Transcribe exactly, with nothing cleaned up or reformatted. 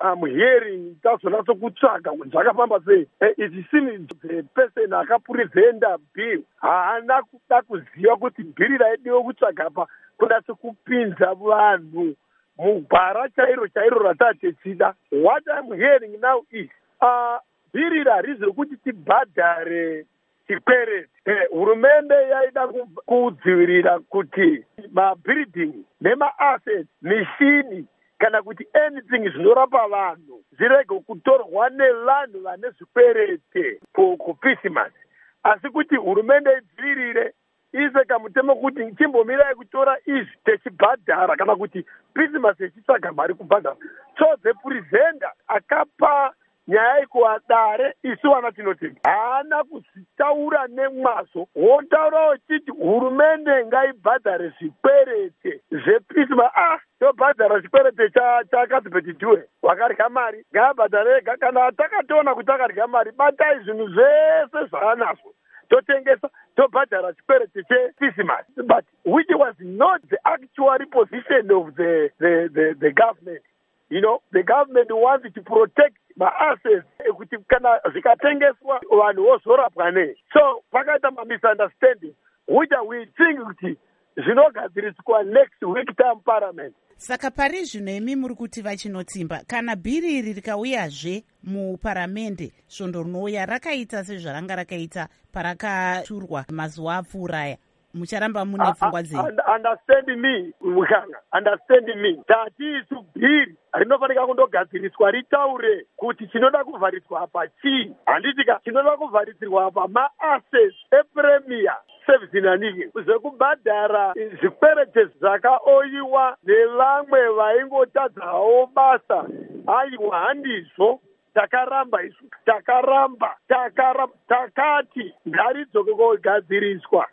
I'm hearing tazonatso kutsvaga kuti zvakafamba sei. It seems the person akapresenta bill haana kuda kuziva kuti bhiri raidiwa kutsvaga pa kunatso kupinza vanhu mugwara chairo chairo ratatechida. What I'm hearing now is uh, bhiri rarizi rokuti tibhadhare chikwereti. Hurumende yaida kudzivirira kuti mabuilding nema-assets, mishini kana kuti anything zvinorapa vanhu zvirege kutorwa nevanhu vane zvikwereti kuPisimas. Asi kuti hurumende idzivirire ise kamutemo kuti chimbomirai kutora izvi techibhadhara kana kuti Pisimas ichitsvaga mari kubhadhara. So the presenter akapa nyaya ikuadare isu wana tinoti haana kuzitaura nemwazvo. Wotaura uchiti hurumende ngaibhadhare zvikwereti zvePisimas. Ah, tobhadhara chikwereti chakadzipetidhiwe wakarya mari ngaabhadhare ega. Kana takatoona kuti akarya mari, batai zvinhu zvese zvaanazvo totengesa tobhadhara chikwereti chePisimas. But which was not the actual position of the, the, the, the government. You know, the government wants to protect my assets. Kuti kana zikatengeswa vanhu vozorapwa nei. So pakaita misunderstanding which we think kuti zvinogadziriswa next week term parliament. Saka pari zvino imi muri kuti vachinotsimba kana bhiri iri rikauyazve muparamende svondo rinouya rakaita sezvaranga rakaita parakaturwa mazuva apfuura aya, mucharamba mune pfungwa dzei? Understand me, Mushanga, understand me. Tati isu bhiri rinofanika kundogadziriswa ritaure kuti chinoda kuvhariswa apa chii. Handitika chinoda kuvharisirwa apa ma-assets ePremier Service naniki zvekubhadhara zvikwereti zvakaoyiwa nevamwe vaingotadzawo basa. Aiwa handizvo. Takaramba isu, takaramba, takaramba, takati ngaridzoke kogadziriswa.